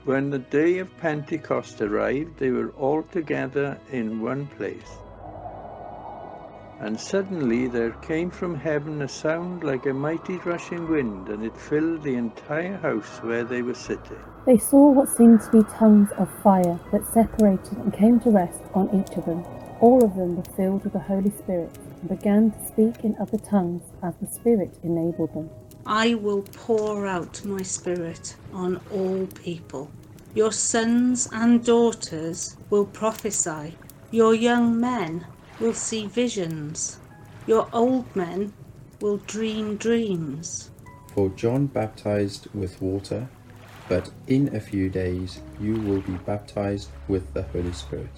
When the day of Pentecost arrived, they were all together in one place. And suddenly there came from heaven a sound like a mighty rushing wind, and it filled the entire house where they were sitting. They saw what seemed to be tongues of fire that separated and came to rest on each of them. All of them were filled with the Holy Spirit and began to speak in other tongues as the Spirit enabled them. I will pour out my Spirit on all people. Your sons and daughters will prophesy. Your young men will see visions. Your old men will dream dreams. For John baptized with water, but in a few days you will be baptized with the Holy Spirit.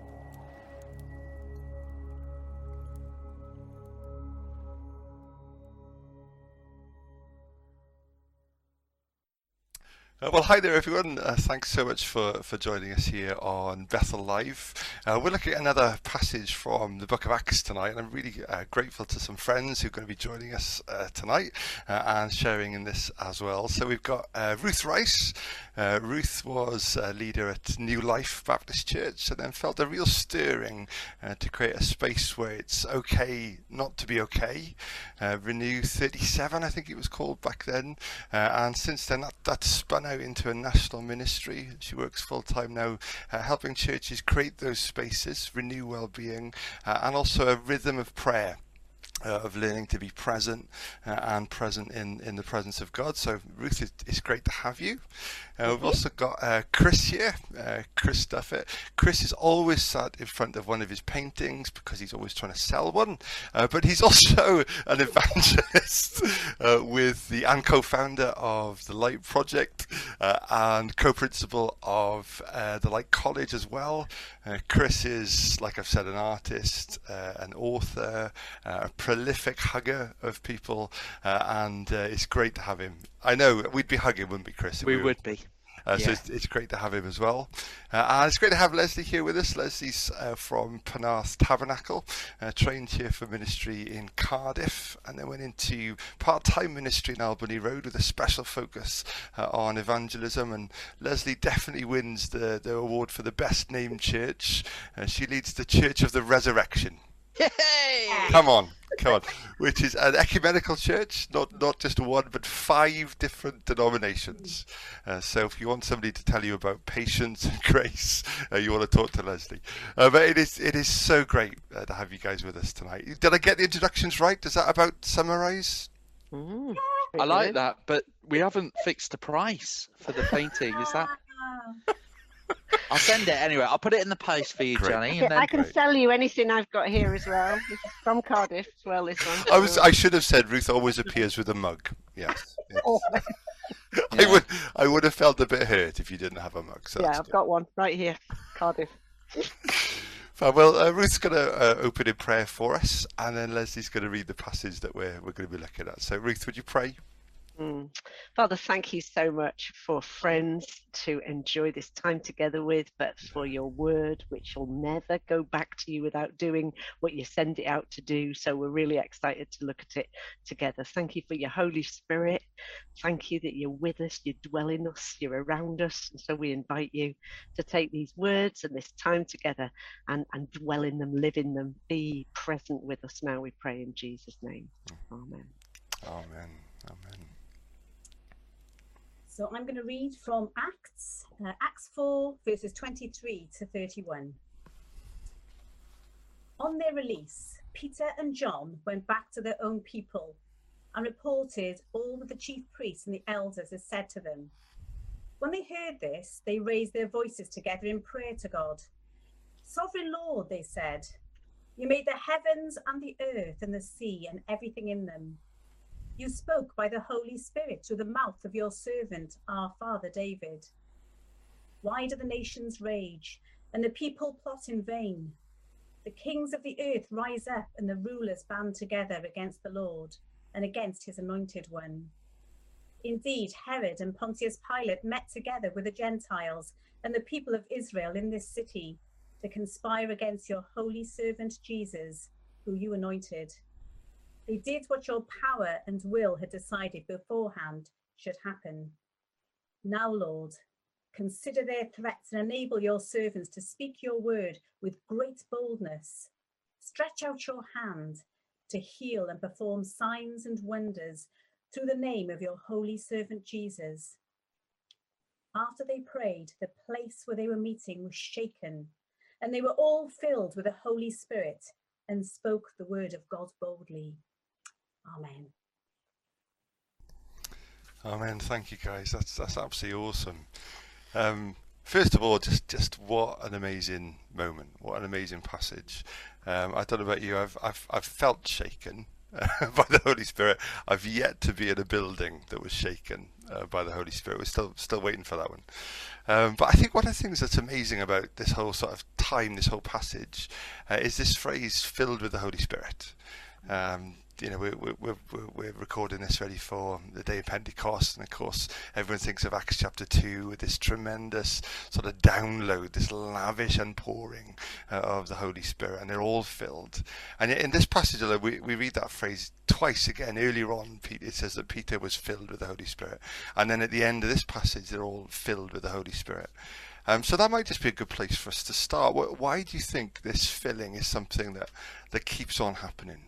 Well, hi there, everyone. Thanks so much for joining us here on Bethel Live. We're looking at another passage from the book of Acts tonight, and I'm really grateful to some friends who are going to be joining us tonight and sharing in this as well. So we've got Ruth Rice. Ruth was a leader at New Life Baptist Church and then felt a real stirring to create a space where it's okay not to be okay. Renew 37, I think it was called back then. And since then, that spun out into a national ministry. She works full-time now, helping churches create those spaces, renew well-being, and also a rhythm of prayer. Of learning to be present and present in the presence of God. So Ruth, it's great to have you. We've also got Chris here, Chris Duffett. Chris is always sat in front of one of his paintings because he's always trying to sell one, but he's also an evangelist and co-founder of the Light Project and co-principal of the Light College as well. Chris is, like I've said, an artist, an author, a prolific hugger of people, and it's great to have him. I know we'd be hugging, wouldn't we, Chris? We would be. So it's great to have him as well. And it's great to have Leslie here with us. Leslie's from Penarth Tabernacle, trained here for ministry in Cardiff, and then went into part-time ministry in Albany Road with a special focus on evangelism. And Leslie definitely wins the award for the best named church. She leads the Church of the Resurrection. Yay! Come on, which is an ecumenical church, not just one, but 5 different denominations. So if you want somebody to tell you about patience and grace, you want to talk to Leslie. But it is so great to have you guys with us tonight. Did I get the introductions right? Does that about summarise? I like that, but we haven't fixed the price for the painting. Is that? I'll send it anyway. I'll put it in the post for you, Great. Johnny. And then... I can sell you anything I've got here as well. This is from Cardiff as well, this one. I should have said Ruth always appears with a mug. Yes. Yeah. I would have felt a bit hurt if you didn't have a mug. So Yeah, I've got one right here, Cardiff. Well, Ruth's going to open in prayer for us, and then Leslie's going to read the passage that we're going to be looking at. So, Ruth, would you pray? Father, thank you so much for friends to enjoy this time together with, but for your word, which will never go back to you without doing what you send it out to do. So we're really excited to look at it together. Thank you for your Holy Spirit. Thank you that you're with us, you dwell in us, you're around us. And so we invite you to take these words and this time together and dwell in them, live in them, be present with us now, we pray in Jesus' name. Amen. Amen. Amen. So I'm going to read from Acts 4, verses 23 to 31. On their release, Peter and John went back to their own people and reported all that the chief priests and the elders had said to them. When they heard this, they raised their voices together in prayer to God. Sovereign Lord, they said, you made the heavens and the earth and the sea and everything in them. You spoke by the Holy Spirit through the mouth of your servant, our father David. Why do the nations rage and the people plot in vain? The kings of the earth rise up and the rulers band together against the Lord and against his anointed one. Indeed, Herod and Pontius Pilate met together with the Gentiles and the people of Israel in this city to conspire against your holy servant Jesus, who you anointed. They did what your power and will had decided beforehand should happen. Now, Lord, Consider their threats and enable your servants to speak your word with great boldness. Stretch out your hand to heal and perform signs and wonders through the name of your holy servant Jesus. After they prayed, the place where they were meeting was shaken, and they were all filled with the Holy Spirit and spoke the word of God boldly. Amen. Amen. Thank you, guys. That's absolutely awesome. First of all, just what an amazing moment. What an amazing passage. I don't know about you. I've felt shaken by the Holy Spirit. I've yet to be in a building that was shaken by the Holy Spirit. We're still waiting for that one. But I think one of the things that's amazing about this whole sort of time, this whole passage, is this phrase "filled with the Holy Spirit." You know, we're recording this ready for the day of Pentecost, and of course everyone thinks of Acts chapter 2 with this tremendous sort of download, this lavish outpouring of the Holy Spirit, and they're all filled. And in this passage, we read that phrase twice again. Earlier on, it says that Peter was filled with the Holy Spirit, and then at the end of this passage, they're all filled with the Holy Spirit. So that might just be a good place for us to start. Why do you think this filling is something that keeps on happening?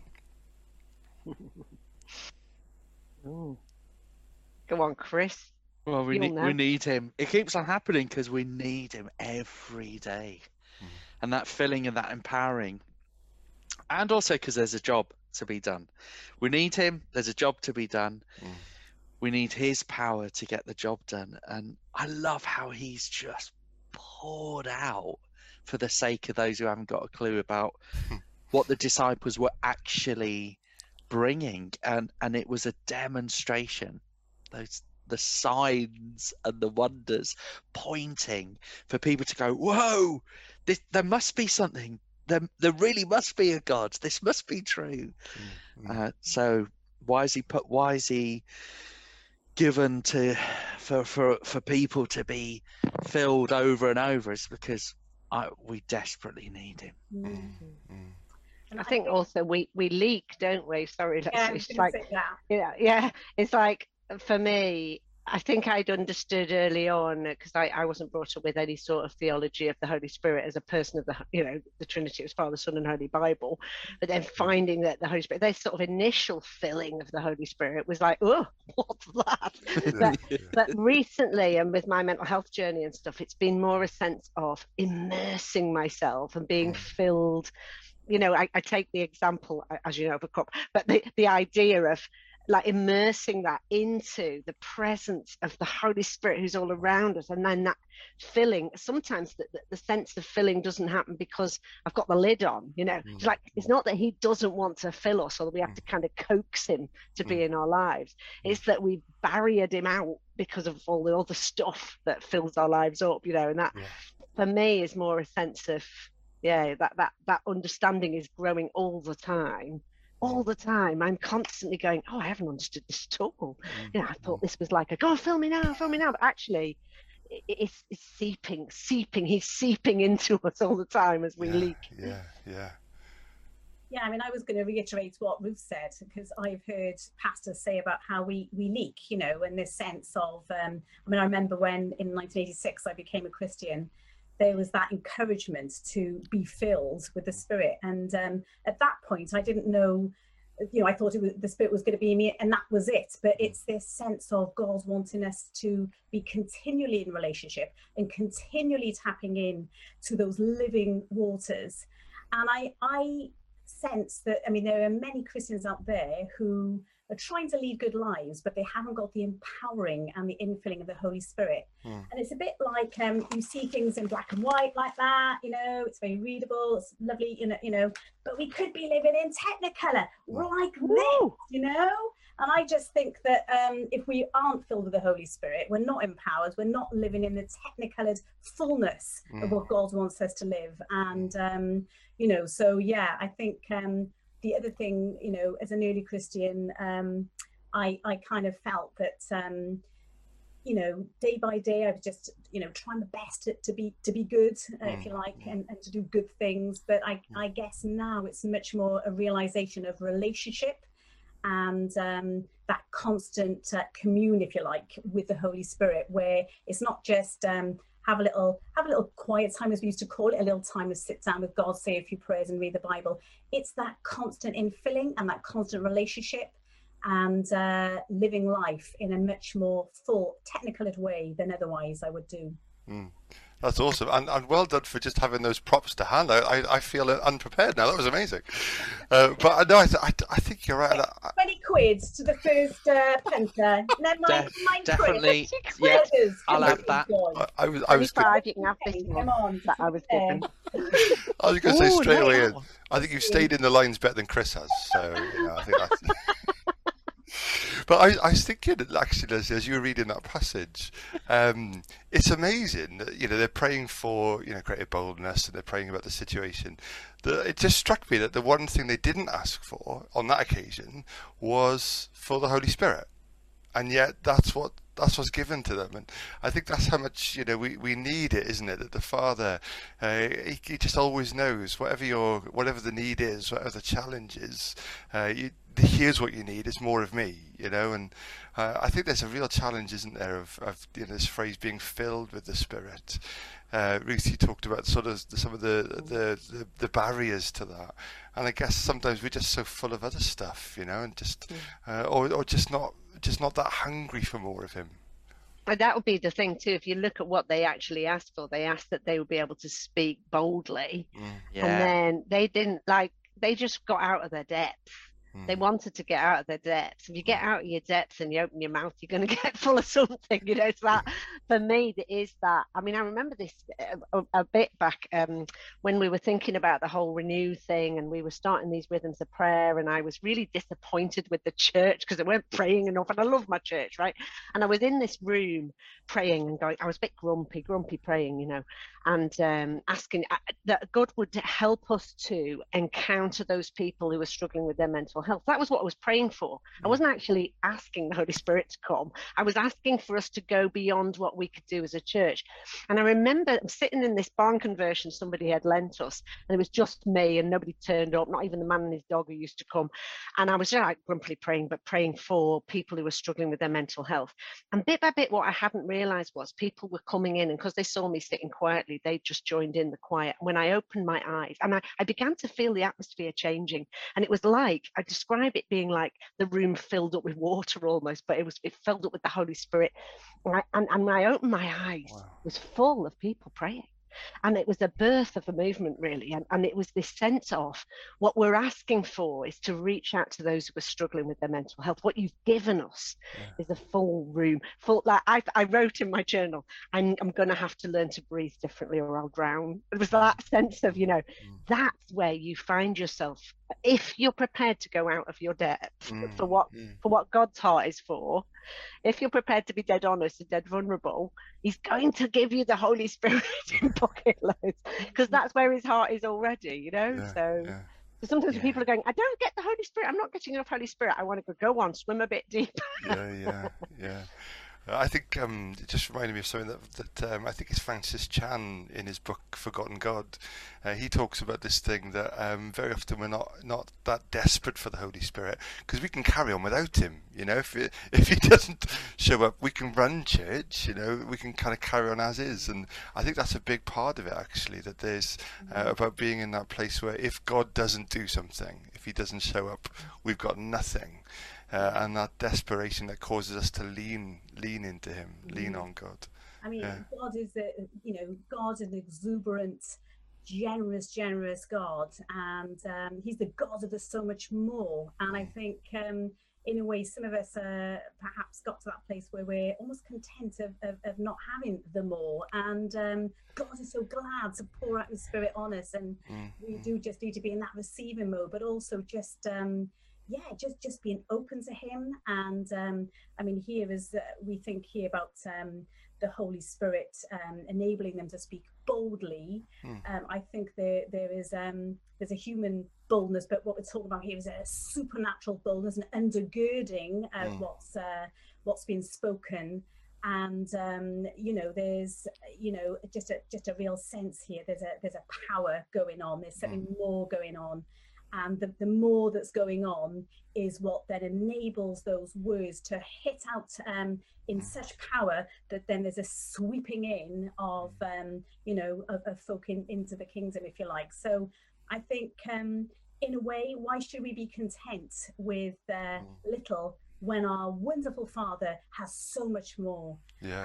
Ooh. Go on, Chris. Well, we need him. It keeps on happening because we need him every day. And that filling and that empowering. And also because there's a job to be done. We need him. There's a job to be done. We need his power to get the job done. And I love how he's just poured out for the sake of those who haven't got a clue about what the disciples were actually bringing, and it was a demonstration. The signs and the wonders pointing for people to go, whoa, there must be something. There really must be a God. This must be true. So why is he given for people to be filled over and over? It's because we desperately need him. I think also we leak, don't we? Sorry, it's like, yeah. It's like, for me, I think I'd understood early on, because I wasn't brought up with any sort of theology of the Holy Spirit as a person of the Trinity. It was Father, Son, and Holy Bible. But then finding that the Holy Spirit, their sort of initial filling of the Holy Spirit was like, oh, what's that? But recently, and with my mental health journey and stuff, it's been more a sense of immersing myself and being filled. You know, I take the example, as you know, of a cup, but the idea of like immersing that into the presence of the Holy Spirit who's all around us, and then that filling. Sometimes the sense of filling doesn't happen because I've got the lid on, you know. It's like, it's not that he doesn't want to fill us or that we have to kind of coax him to be in our lives. It's that we've barriered him out because of all the other stuff that fills our lives up, you know. And that for me is more a sense of, that understanding is growing all the time. I'm constantly going, oh, I haven't understood this at all. You know, I thought this was like go on, fill me now. But actually it's seeping. He's seeping into us all the time as we leak. Yeah, I mean, I was going to reiterate what Ruth said, because I've heard pastors say about how we leak, you know, in this sense of, I mean, I remember when in 1986 I became a Christian, there was that encouragement to be filled with the Spirit. And at that point, I didn't know, you know, I thought the Spirit was going to be in me and that was it. But it's this sense of God wanting us to be continually in relationship and continually tapping in to those living waters. And I sense that, I mean, there are many Christians out there who are trying to lead good lives, but they haven't got the empowering and the infilling of the Holy Spirit. And it's a bit like you see things in black and white like that, you know, it's very readable, it's lovely, you know, but we could be living in Technicolor like this, you know. And I just think that if we aren't filled with the Holy Spirit, we're not empowered, we're not living in the Technicolored fullness of what God wants us to live. And you know, so yeah, I think the other thing, you know, as an early Christian, I kind of felt that, you know, day by day, I was just, you know, trying my best to be good, if you like, and to do good things. But I guess now it's much more a realization of relationship and that constant commune, if you like, with the Holy Spirit, where it's not just have a little quiet time, as we used to call it, a little time to sit down with God, say a few prayers and read the Bible. It's that constant infilling and that constant relationship, and living life in a much more full, technical way than otherwise I would do. That's awesome, and well done for just having those props to hand. I feel unprepared now. That was amazing. But no, I think you're right. 20 quid to the first punter. No, definitely. Yeah, I'll have that. I was 25, you can have this one. Come on, that I was given. I was going to say straight away. I think you've stayed in the lines better than Chris has. So I think that's. But I was thinking, actually, as you were reading that passage, it's amazing that, they're praying for, greater boldness, and they're praying about the situation. It just struck me that the one thing they didn't ask for on that occasion was for the Holy Spirit. And yet that's what's given to them, and I think that's how much we need it, isn't it? That the Father, he just always knows whatever the need is, whatever the challenge is. Here's what you need. It's more of me, and I think there's a real challenge, isn't there, of this phrase being filled with the Spirit. Ruth, you talked about sort of some of the barriers to that, and I guess sometimes we're just so full of other stuff, and just or just not that hungry for more of him. And that would be the thing too. If you look at what they actually asked for, they asked that they would be able to speak boldly, and then they didn't they just got out of their depth. They wanted to get out of their depths. If you get out of your depths and you open your mouth, you're going to get full of something. It's that, for me, it is that. I mean, I remember this a bit back when we were thinking about the whole Renew thing, and we were starting these rhythms of prayer, and I was really disappointed with the church because they weren't praying enough, and I love my church, right? And I was in this room praying and going, I was a bit grumpy praying, and asking that God would help us to encounter those people who are struggling with their mental health. That was what I was praying for. I wasn't actually asking the Holy Spirit to come. I was asking for us to go beyond what we could do as a church. And I remember sitting in this barn conversion somebody had lent us, and it was just me, and nobody turned up, not even the man and his dog who used to come. And I was just grumpily praying, but praying for people who were struggling with their mental health. And bit by bit, what I hadn't realized was people were coming in, and because they saw me sitting quietly, they just joined in the quiet. When I opened my eyes, and I began to feel the atmosphere changing, and it was like, I describe it being like the room filled up with water almost, but it filled up with the Holy Spirit. And when I opened my eyes, it was full of people praying. And it was a birth of a movement, really. And it was this sense of what we're asking for is to reach out to those who are struggling with their mental health. What you've given us is a full room. I wrote in my journal, I'm going to have to learn to breathe differently or I'll drown. It was that sense of, that's where you find yourself. If you're prepared to go out of your depth for what God's heart is for, if you're prepared to be dead honest and dead vulnerable, he's going to give you the Holy Spirit in bucket loads, because that's where his heart is already, So sometimes people are going, I don't get the Holy Spirit, I'm not getting enough Holy Spirit, I want to go on, swim a bit deeper. Yeah. I think it just reminded me of something that I think it's Francis Chan in his book Forgotten God. He talks about this thing that very often we're not that desperate for the Holy Spirit because we can carry on without him. If he doesn't show up, we can run church. We can kind of carry on as is, and I think that's a big part of it actually. That there's about being in that place where if God doesn't do something, if he doesn't show up, we've got nothing. And that desperation that causes us to lean into him, lean on God. I mean, God is God is an exuberant, generous God, and he's the God of the so much more. And I think in a way, some of us perhaps got to that place where we're almost content of not having the more. And God is so glad to pour out his Spirit on us, and we do just need to be in that receiving mode, but also just being open to him. And I mean, here is we think here about the Holy Spirit enabling them to speak boldly. I think there's a human boldness, but what we're talking about here is a supernatural boldness, an undergirding of what's been spoken. And there's just a real sense here. There's a power going on. There's something more going on. and the more that's going on is what then enables those words to hit out in such power that then there's a sweeping in of of folk into the kingdom, if you like. So I think in a way, why should we be content with little when our wonderful Father has so much more?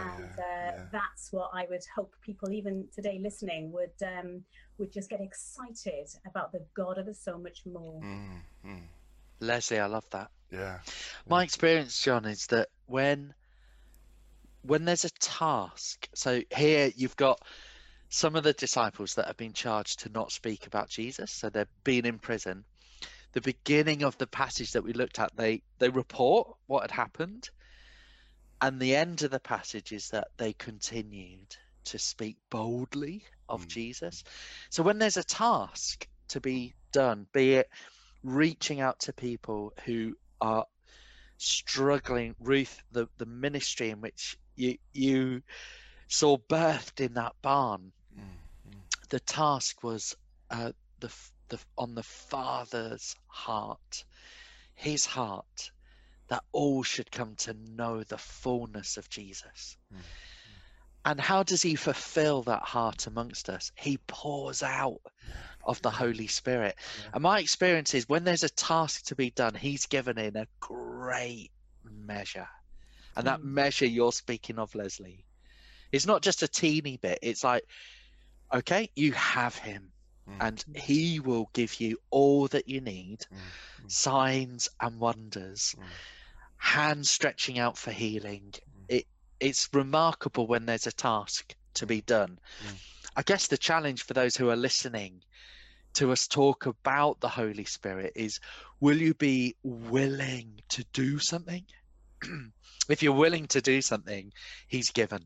That's what I would hope people, even today listening, would just get excited about the God of the so much more. Leslie, I love that. Yeah. My experience, John, is that when there's a task, so here you've got some of the disciples that have been charged to not speak about Jesus, so they've been in prison. The beginning of the passage that we looked at, they report what had happened, and the end of the passage is that they continued to speak boldly of Jesus. So when there's a task to be done, be it reaching out to people who are struggling, Ruth, the ministry in which you saw birthed in that barn, the task was on the Father's heart, his heart, that all should come to know the fullness of Jesus. And how does he fulfill that heart amongst us? He pours out of the Holy Spirit. And my experience is when there's a task to be done, he's given in a great measure. And that measure you're speaking of, Leslie, it's not just a teeny bit. It's like, okay, you have him, and he will give you all that you need, signs and wonders, hands stretching out for healing. It's remarkable when there's a task to be done. I guess the challenge for those who are listening to us talk about the Holy Spirit is, will you be willing to do something? If you're willing to do something, he's given.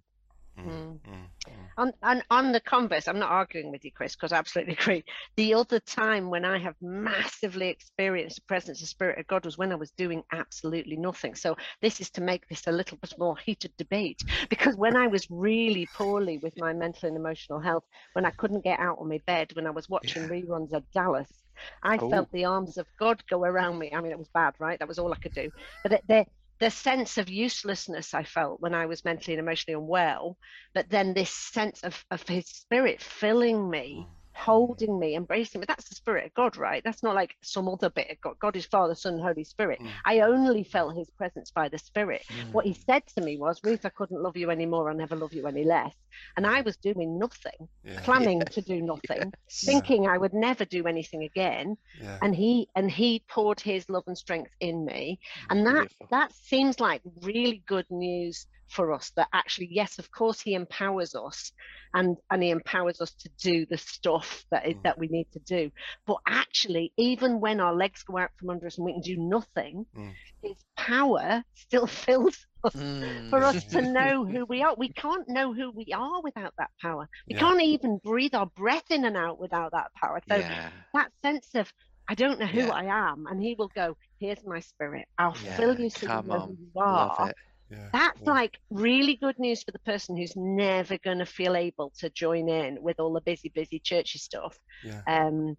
On the converse, I'm not arguing with you, Chris, because I absolutely agree. The other time when I have massively experienced the presence of Spirit of God was when I was doing absolutely nothing. So this is to make this a little bit more heated debate, because when I was really poorly with my mental and emotional health, when I couldn't get out of my bed, when I was watching reruns of Dallas, I felt the arms of God go around me. I mean, it was bad, right? That was all I could do. But the sense of uselessness I felt when I was mentally and emotionally unwell, but then this sense of his Spirit filling me, holding me, embracing me. That's the Spirit of God, right? That's not like some other bit of God. God is Father, Son, Holy Spirit. I only felt his presence by the Spirit. What he said to me was, Ruth, I couldn't love you anymore. I'll never love you any less. And I was doing nothing, planning to do nothing, thinking I would never do anything again. And he poured his love and strength in me. And that seems like really good news for us, that actually, yes, of course, he empowers us, and he empowers us to do the stuff that we need to do. But actually, even when our legs go out from under us and we can do nothing, his power still fills us for us to know who we are. We can't know who we are without that power. We can't even breathe our breath in and out without that power. So that sense of, I don't know who I am, and he will go, here's my Spirit, I'll fill you so you know who you are. That's like really good news for the person who's never going to feel able to join in with all the busy churchy stuff. And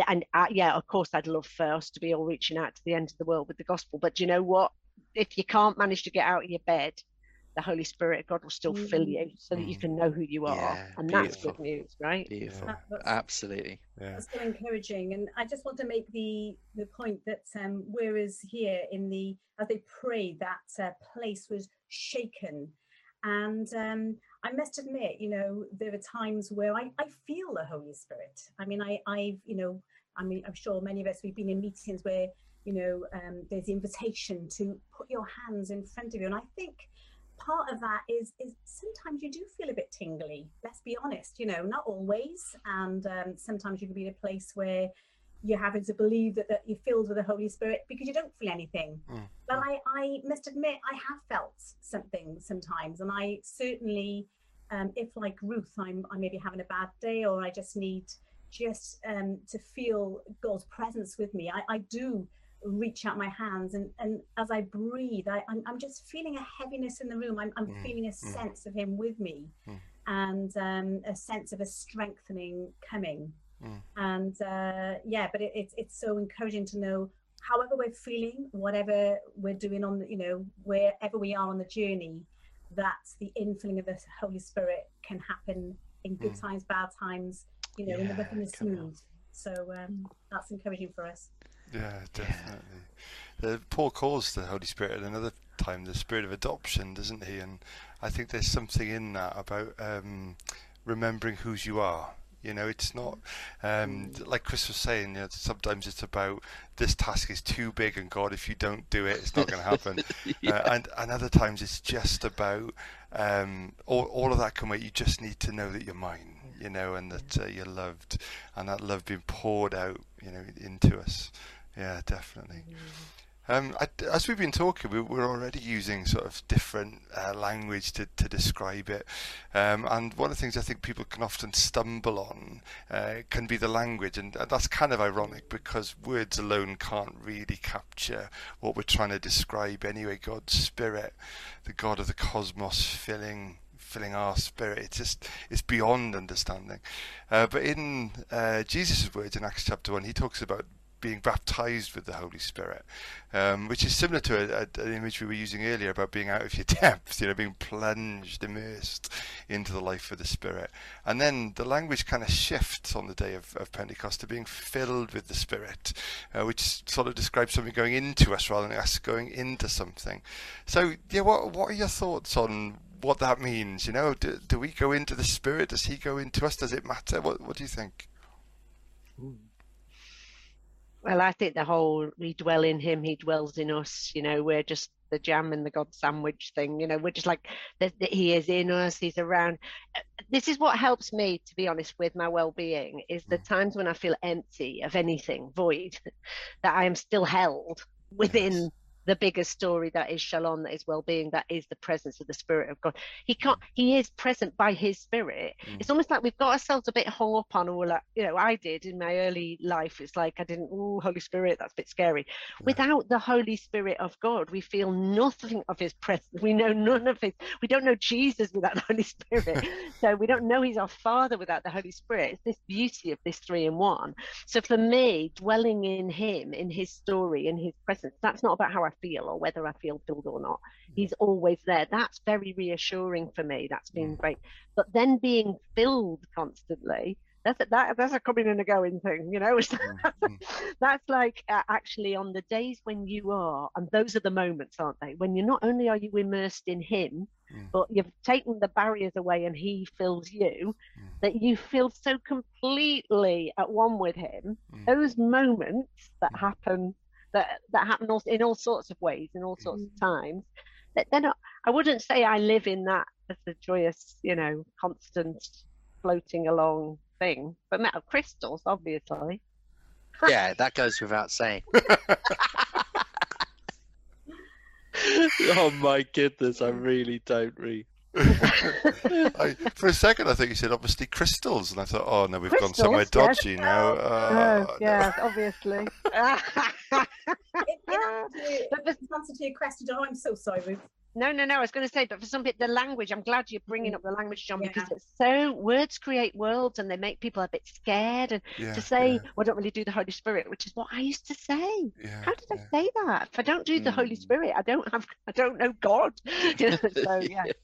of course, I'd love for us to be all reaching out to the end of the world with the gospel. But do you know what? If you can't manage to get out of your bed, the Holy Spirit of God will still fill you so that you can know who you are. And that's good news, right? Beautiful. Absolutely. That's so encouraging. And I just want to make the point that whereas here as they prayed, that place was shaken. And I must admit, there are times where I feel the Holy Spirit. I mean, I'm sure many of us, we've been in meetings where, there's the invitation to put your hands in front of you. And I think part of that is sometimes you do feel a bit tingly, let's be honest, not always. And sometimes you can be in a place where you're having to believe that you're filled with the Holy Spirit because you don't feel anything. But I must admit, I have felt something sometimes. And I certainly, if like Ruth, I may be having a bad day, or I just need to feel God's presence with me, I do reach out my hands, and as I breathe, I'm just feeling a heaviness in the room. I'm feeling a sense of him with me, and a sense of a strengthening coming. And but it's so encouraging to know, however we're feeling, whatever we're doing on the, you know, wherever we are on the journey, that the infilling of the Holy Spirit can happen in good times, bad times, you know, in the rough and the smooth. So that's encouraging for us. Yeah, definitely. Paul calls the Holy Spirit at another time the Spirit of adoption, doesn't he? And I think there's something in that about remembering whose you are. You know, it's not like Chris was saying. You know, sometimes it's about this task is too big, and God, if you don't do it, it's not going to happen. And other times it's just about all of that can wait. You just need to know that you're mine. You know, and that you're loved, and that love being poured out, you know, into us. Yeah, definitely. As we've been talking, we're already using sort of different language to describe it. And one of the things I think people can often stumble on can be the language. And that's kind of ironic because words alone can't really capture what we're trying to describe anyway. God's Spirit, the God of the cosmos filling our spirit, it's beyond understanding. But in Jesus' words in Acts chapter 1, he talks about being baptized with the Holy Spirit, which is similar to an image we were using earlier about being out of your depth, you know, being plunged, immersed into the life of the Spirit. And then the language kind of shifts on the day of Pentecost to being filled with the Spirit, which sort of describes something going into us rather than us going into something. So, yeah, what are your thoughts on what that means? You know, do we go into the Spirit? Does he go into us? Does it matter? What do you think? Well, I think the whole we dwell in him, he dwells in us, you know, we're just the jam and the God sandwich thing, you know, we're just like that he is in us, he's around. This is what helps me, to be honest, with my well-being, is the times when I feel empty of anything, void, that I am still held within the bigger story that is Shalom, that is well-being, that is the presence of the Spirit of God. He is present by his Spirit. It's almost like we've got ourselves a bit hung up on all that, you know, I did in my early life. It's like I didn't, Holy Spirit, that's a bit scary. Without the Holy Spirit of God, we feel nothing of his presence. We know none of his, we don't know Jesus without the Holy Spirit. So we don't know he's our Father without the Holy Spirit. It's this beauty of this 3 in 1. So for me, dwelling in him, in his story, in his presence, that's not about how I feel or whether I feel filled or not. He's always there. That's very reassuring for me. That's been great. But then being filled constantly, that's a coming and a going thing, you know. That's like actually on the days when you are, and those are the moments, aren't they, when you're not only are you immersed in him, but you've taken the barriers away and he fills you, that you feel so completely at one with him. Those moments that happen, that happen in all sorts of ways, in all sorts of times, that then I wouldn't say I live in that as a joyous, you know, constant floating along thing, but met of crystals, obviously. Yeah, that goes without saying. Oh my goodness, I really don't read. For a second I think you said obviously crystals, and I thought, oh no, we've gone somewhere dodgy now. Yes, obviously. But to answer your question, John, I'm so sorry, Ruth. No, I was going to say, but for some people, the language, I'm glad you're bringing up the language, John, because it's so, words create worlds and they make people a bit scared, and to say, well, I don't really do the Holy Spirit, which is what I used to say. How did I say that? If I don't do the Holy Spirit, I don't know God. You know, so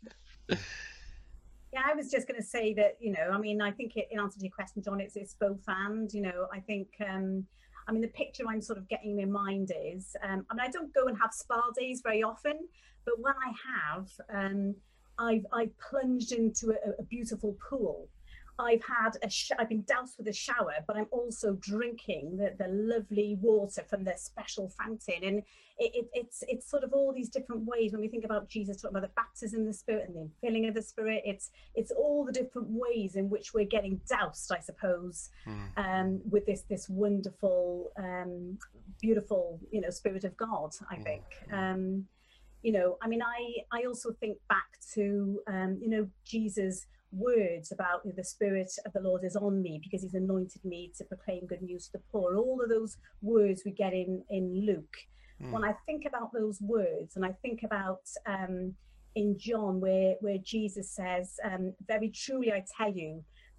Yeah, I was just going to say that, you know, I mean, I think in answer to your question, John, it's both and, you know, I think, I mean, the picture I'm sort of getting in mind is, I mean, I don't go and have spa days very often, but when I have, I've plunged into a beautiful pool. I've been doused with a shower, but I'm also drinking the lovely water from the special fountain. And it's sort of all these different ways when we think about Jesus talking about the baptism of the Spirit and the infilling of the Spirit. It's all the different ways in which we're getting doused, I suppose, with this wonderful, beautiful, you know, Spirit of God, I think. You know, I mean, I also think back to, you know, Jesus' words about, you know, the Spirit of the Lord is on me because he's anointed me to proclaim good news to the poor. All of those words we get in Luke. When I think about those words, and I think about in John where Jesus says, very truly I tell you,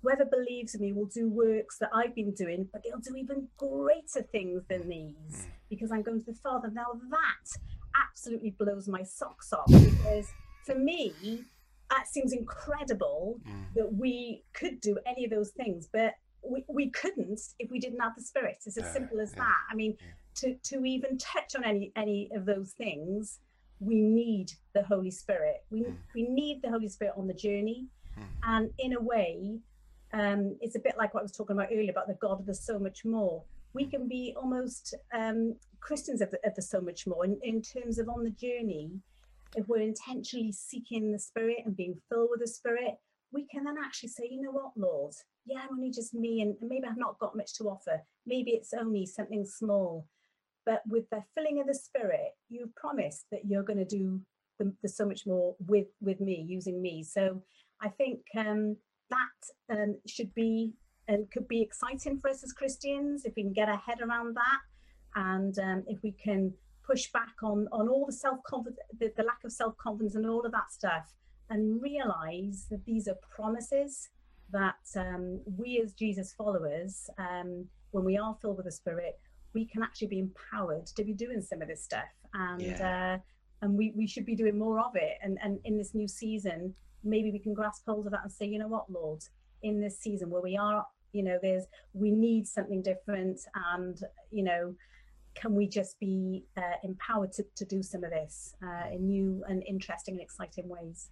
whoever believes in me will do works that I've been doing, but they'll do even greater things than these, because I'm going to the Father. Now that absolutely blows my socks off, because for me, that seems incredible that we could do any of those things, but we couldn't if we didn't have the Spirit. It's as simple as that. I mean, to even touch on any of those things, we need the Holy Spirit. We need the Holy Spirit on the journey. And in a way, it's a bit like what I was talking about earlier about the God of the so much more. We can be almost Christians of the so much more in terms of on the journey. If we're intentionally seeking the Spirit and being filled with the Spirit, we can then actually say, you know what, Lord, yeah, I'm only just me, and maybe I've not got much to offer. Maybe it's only something small. But with the filling of the Spirit, you've promised that you're going to do the so much more with me, using me. So I think that should be and could be exciting for us as Christians if we can get our head around that, and if we can push back on all the self-confidence, the lack of self-confidence and all of that stuff, and realize that these are promises that we as Jesus followers, when we are filled with the Spirit, we can actually be empowered to be doing some of this stuff, and we should be doing more of it. And in this new season, maybe we can grasp hold of that and say, you know what, Lord, in this season where we are, you know, we need something different, and you know, can we just be empowered to do some of this in new and interesting and exciting ways?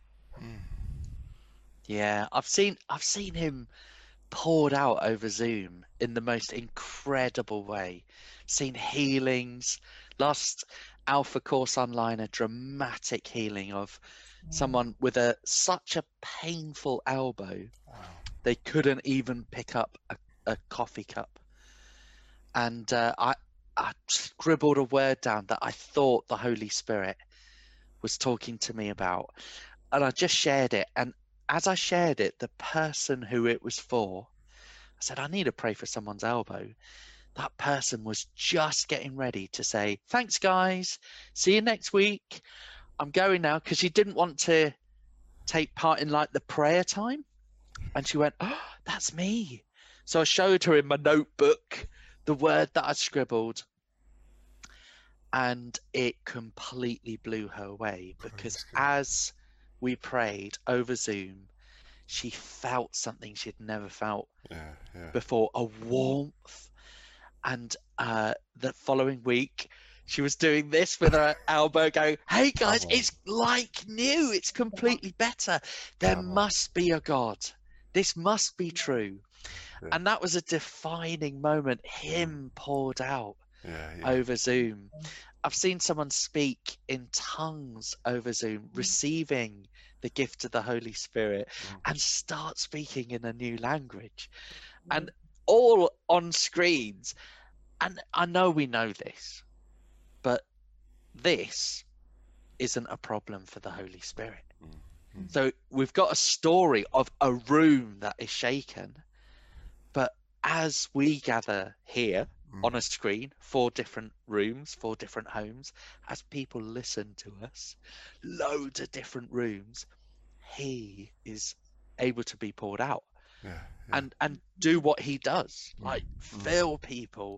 Yeah, I've seen him poured out over Zoom in the most incredible way. Seen healings. Last Alpha course online, a dramatic healing of someone with such a painful elbow. Wow. They couldn't even pick up a coffee cup. And I scribbled a word down that I thought the Holy Spirit was talking to me about. And I just shared it. And as I shared it, the person who it was for, I said, I need to pray for someone's elbow. That person was just getting ready to say, thanks, guys. See you next week. I'm going now, because she didn't want to take part in like the prayer time. And she went, oh, that's me. So I showed her in my notebook the word that I scribbled. And it completely blew her away, because as we prayed over Zoom, she felt something she'd never felt before, a warmth. And the following week, she was doing this with her elbow going, hey guys, it's like new. It's completely better. There must be a God. This must be true. And that was a defining moment, him poured out over Zoom. I've seen someone speak in tongues over Zoom, receiving the gift of the Holy Spirit, and start speaking in a new language, and all on screens. And I know we know this, but this isn't a problem for the Holy Spirit. So we've got a story of a room that is shaken, but as we gather here on a screen, 4 different rooms, 4 different homes, as people listen to us, loads of different rooms, he is able to be poured out and do what he does, like fill people,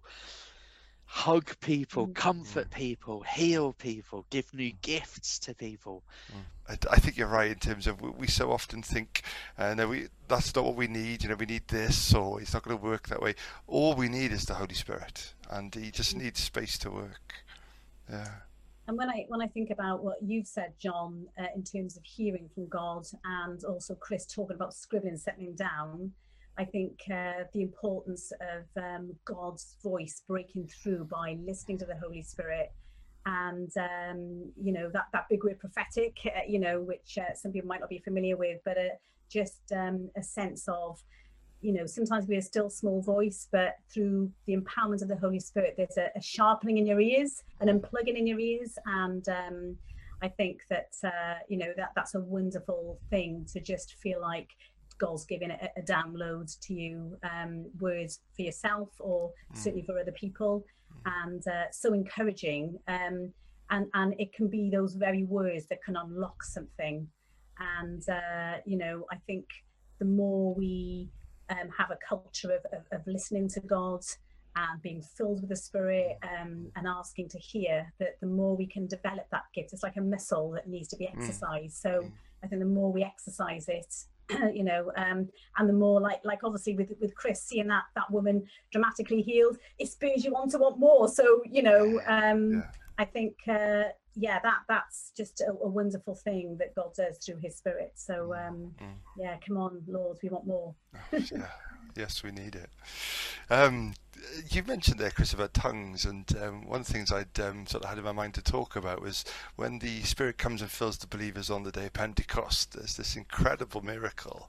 hug people, comfort people, heal people, give new gifts to people. I think you're right in terms of we so often think, no, that's not what we need. You know, we need this, or it's not going to work that way. All we need is the Holy Spirit, and He just needs space to work. Yeah. And when I think about what you've said, John, in terms of hearing from God, and also Chris talking about scribbling, settling down, I think the importance of God's voice breaking through by listening to the Holy Spirit, and you know, that big word prophetic, you know, which some people might not be familiar with, but just a sense of, you know, sometimes we're a still small voice, but through the empowerment of the Holy Spirit, there's a sharpening in your ears, an unplugging in your ears, and I think that you know, that's a wonderful thing, to just feel like God's giving a download to you, words for yourself, or certainly for other people, and so encouraging. And it can be those very words that can unlock something. And you know, I think the more we have a culture of listening to God and being filled with the Spirit, and asking to hear, that the more we can develop that gift, it's like a muscle that needs to be exercised. So I think the more we exercise it, you know, and the more, like obviously with Chris, seeing that woman dramatically healed, it spurs you on to want more. So, you know, I think that's just a wonderful thing that God does through his Spirit. So come on, Lord, we want more. Yes, we need it. You mentioned there, Chris, about tongues, and one of the things I'd sort of had in my mind to talk about was when the Spirit comes and fills the believers on the day of Pentecost. There's this incredible miracle.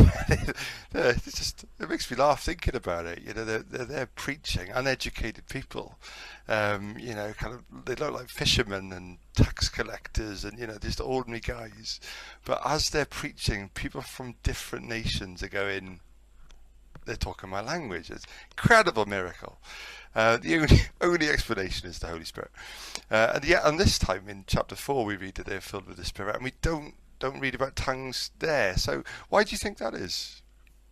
It makes me laugh thinking about it. You know, they're preaching, uneducated people. You know, kind of, they look like fishermen and tax collectors, and, you know, just ordinary guys. But as they're preaching, people from different nations are going, they're talking my language. It's an incredible miracle. The only explanation is the Holy Spirit. And yet, and this time in chapter 4, we read that they're filled with the Spirit, and we don't read about tongues there. So why do you think that is?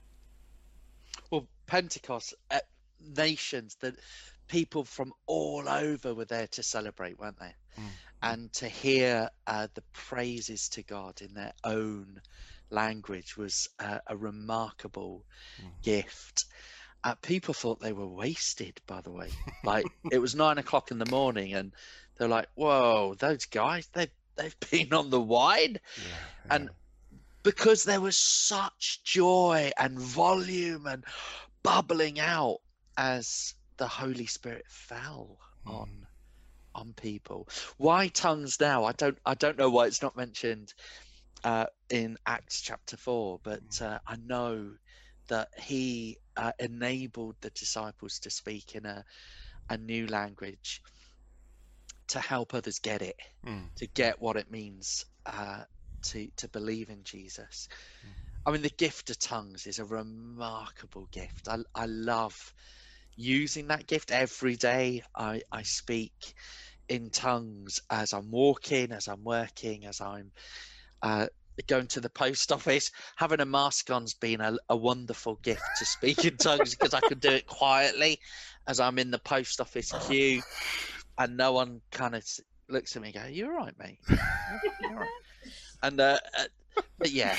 Well, Pentecost, nations, that people from all over were there to celebrate, weren't they? And to hear the praises to God in their own language was a remarkable gift. People thought they were wasted, by the way. Like, it was 9 o'clock in the morning, and they're like, "Whoa, those guys, they've been on the wine," and because there was such joy and volume and bubbling out as the Holy Spirit fell on people. Why tongues now? I don't know why it's not mentioned in Acts chapter 4, but I know that he enabled the disciples to speak in a new language to help others get it, to get what it means to believe in Jesus. I mean, the gift of tongues is a remarkable gift. I love using that gift every day. I speak in tongues as I'm walking, as I'm working, as I'm going to the post office. Having a mask on's been a wonderful gift to speak in tongues, because I can do it quietly as I'm in the post office queue, and no one kind of looks at me and goes, "You all right, mate?" You're all right. And but yeah,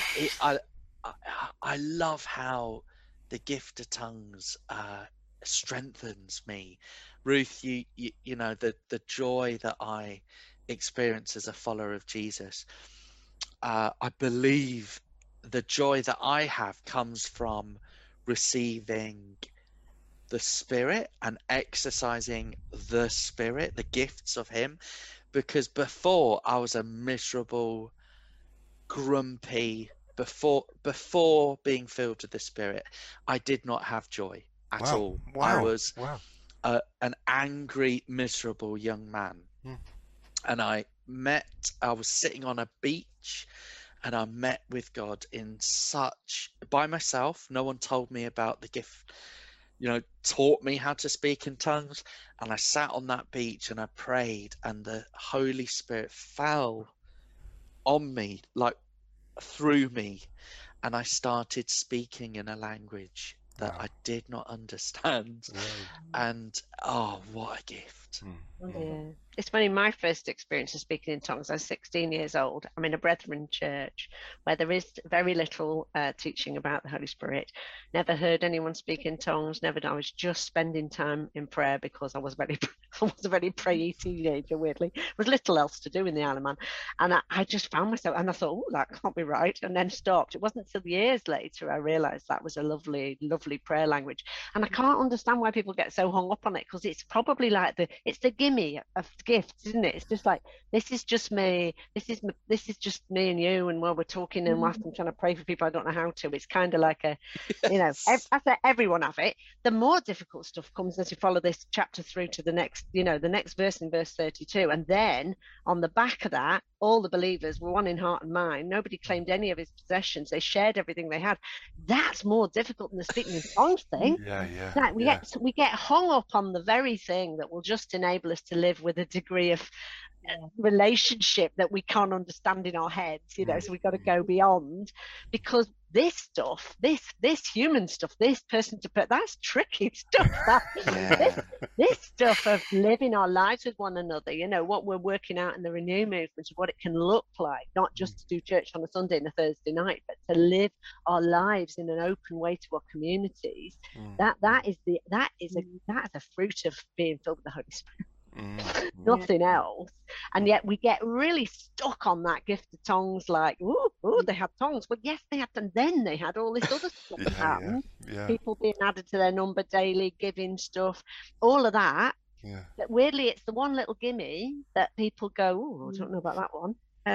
I love how the gift of tongues strengthens me. Ruth, you know, the joy that I experience as a follower of Jesus, I believe the joy that I have comes from receiving the Spirit and exercising the Spirit, the gifts of him. Because before, I was a miserable, grumpy, before being filled with the Spirit, I did not have joy at all. I was an angry, miserable young man. And I was sitting on a beach, and I met with God by myself. No one told me about the gift, you know, taught me how to speak in tongues. And I sat on that beach and I prayed, and the Holy Spirit fell on me, like through me. And I started speaking in a language that I did not understand. And oh, what a gift. Yeah. It's funny, my first experience of speaking in tongues, I was 16 years old. I'm in a Brethren church where there is very little teaching about the Holy Spirit. Never heard anyone speak in tongues. I was just spending time in prayer, because I was a very prayy teenager, weirdly. There was little else to do in the Isle of Man. And I just found myself, and I thought, "Oh, that can't be right," and then stopped. It wasn't until years later I realised that was a lovely, lovely prayer language. And I can't understand why people get so hung up on it, because it's probably like it's the gimme of gifts, isn't it? It's just like, this is just me, this is just me and you, and while we're talking and whilst I'm trying to pray for people I don't know how to, it's kind of like a, you know, I say everyone have it. The more difficult stuff comes as you follow this chapter through to the next, you know, the next verse in verse 32, and then on the back of that, all the believers were one in heart and mind. Nobody claimed any of his possessions. They shared everything they had. That's more difficult than the speaking in tongues thing. Like we get hung up on the very thing that will just enable us to live with a degree of relationship that we can't understand in our heads, you know, so we've got to go beyond, because this stuff, this human stuff, this person to put, that's tricky stuff. This stuff of living our lives with one another, you know, what we're working out in the Renew movement, what it can look like, not just to do church on a Sunday and a Thursday night, but to live our lives in an open way to our communities. That is a fruit of being filled with the Holy Spirit. Nothing else. And yet we get really stuck on that gift of tongues, like, oh, they had tongues. Well, yes, they had, and then they had all this other stuff that happened. People being added to their number daily, giving stuff, all of that. But weirdly, it's the one little gimme that people go, oh, I don't know about that one.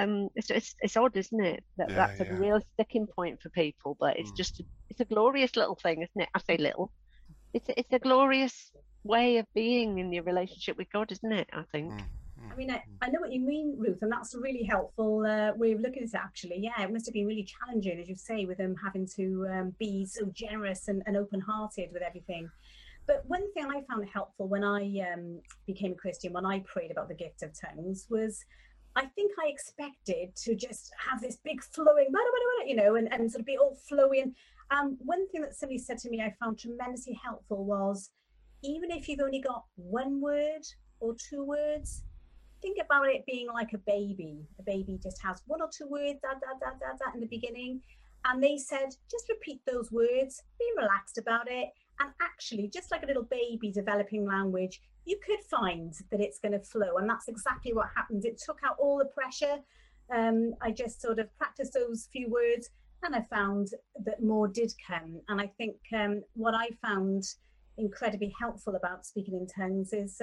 It's odd, isn't it? That's a real sticking point for people. But it's just it's a glorious little thing, isn't it? I say little. It's a glorious way of being in your relationship with God, isn't it? I think. I mean, I know what you mean, Ruth, and that's a really helpful way of looking at it, actually. Yeah, it must have been really challenging, as you say, with them having to be so generous and open-hearted with everything. But one thing I found helpful when I became a Christian, when I prayed about the gift of tongues, was I think I expected to just have this big flowing, you know, and sort of be all flowing. One thing that somebody said to me I found tremendously helpful was, even if you've only got one word or two words, think about it being like a baby. A baby just has one or two words, da, da, da, da, da, in the beginning. And they said, just repeat those words, be relaxed about it. And actually, just like a little baby developing language, you could find that it's going to flow. And that's exactly what happened. It took out all the pressure. I just sort of practiced those few words, and I found that more did come. And I think what I found incredibly helpful about speaking in tongues is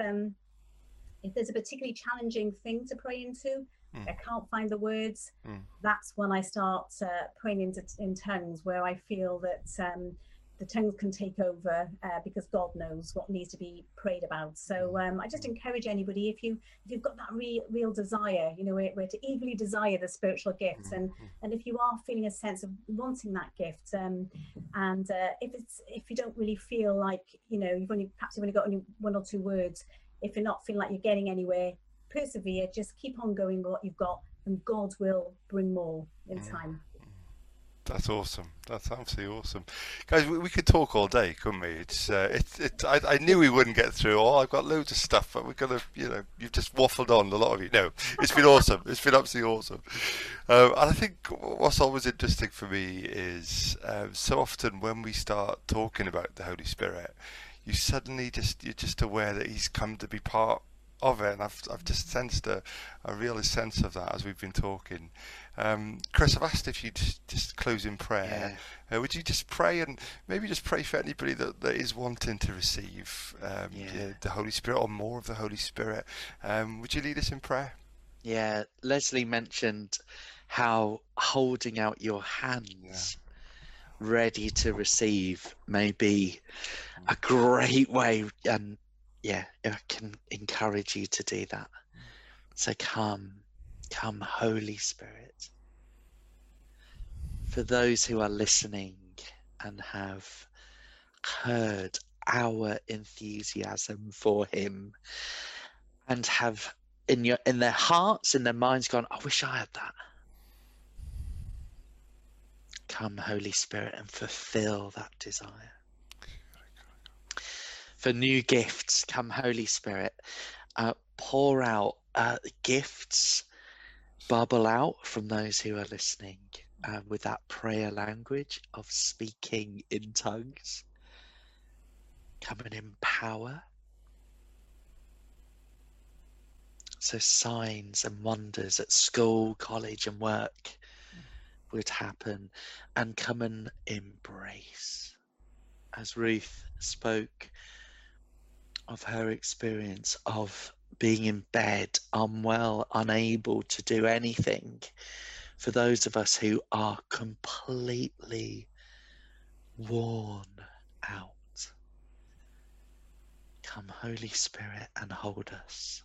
if there's a particularly challenging thing to pray into, I can't find the words, that's when I start praying in tongues, where I feel that the tongues can take over because God knows what needs to be prayed about. So I just encourage anybody, if you've got that real desire, you know, we're to eagerly desire the spiritual gifts, and if you are feeling a sense of wanting that gift, and if you don't really feel like, you know, you've only got only one or two words, if you're not feeling like you're getting anywhere, persevere, just keep on going with what you've got, and God will bring more in time. That's awesome. That's absolutely awesome, guys. We could talk all day, couldn't we? I knew we wouldn't get through all. I've got loads of stuff, but we're gonna, you know, you've just waffled on, a lot of you. No, it's been awesome. It's been absolutely awesome. And I think what's always interesting for me is so often when we start talking about the Holy Spirit, you suddenly you're just aware that He's come to be part of it, and I've just sensed a real sense of that as we've been talking. Chris, I've asked if you'd just close in prayer. Would you just pray, and maybe just pray for anybody that is wanting to receive the Holy Spirit, or more of the Holy Spirit? Would you lead us in prayer? Yeah, Leslie mentioned how holding out your hands ready to receive may be a great way, and I can encourage you to do that. So come Holy Spirit. For those who are listening and have heard our enthusiasm for Him, and have in their hearts, in their minds gone, I wish I had that. Come Holy Spirit and fulfill that desire. For new gifts, come Holy Spirit, pour out gifts, bubble out from those who are listening with that prayer language of speaking in tongues. Come and empower. So signs and wonders at school, college and work would happen, and come and embrace. As Ruth spoke of her experience of being in bed, unwell, unable to do anything, for those of us who are completely worn out, come Holy Spirit and hold us.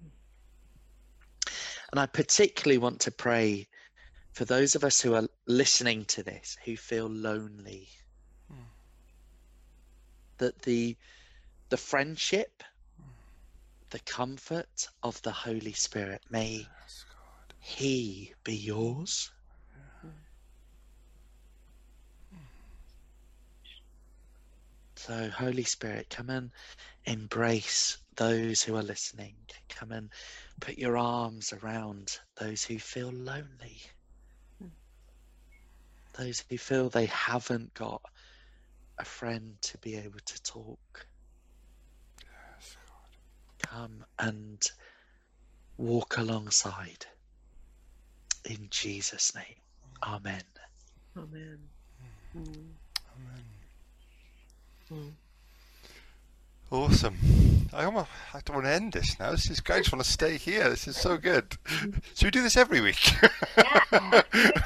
And I particularly want to pray for those of us who are listening to this, who feel lonely, that the friendship, the comfort of the Holy Spirit, may He be yours. So, Holy Spirit, come and embrace those who are listening. Come and put your arms around those who feel lonely. Those who feel they haven't got a friend to be able to talk. Yes, God. Come and walk alongside. In Jesus' name. Amen. Amen. Amen. Mm. Awesome. I don't want to end this now. This is great. I just want to stay here. This is so good. Should we do this every week? Yeah.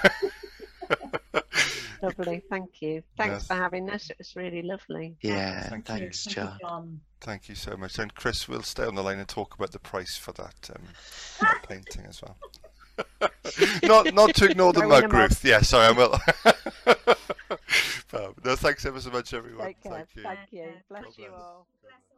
Lovely. Thank you. Thanks Yes. for having us. It was really lovely. Yeah, Thank Thank you. thanks, Thank you, John. John. Thank you so much. And Chris, we'll stay on the line and talk about the price for that painting as well. not to ignore the Throw in a mug, mug. Ruth. Yeah, sorry, I will. No, thanks ever so much, everyone. Take care. Thank you. Thank you. Bless God you bless. all. God bless.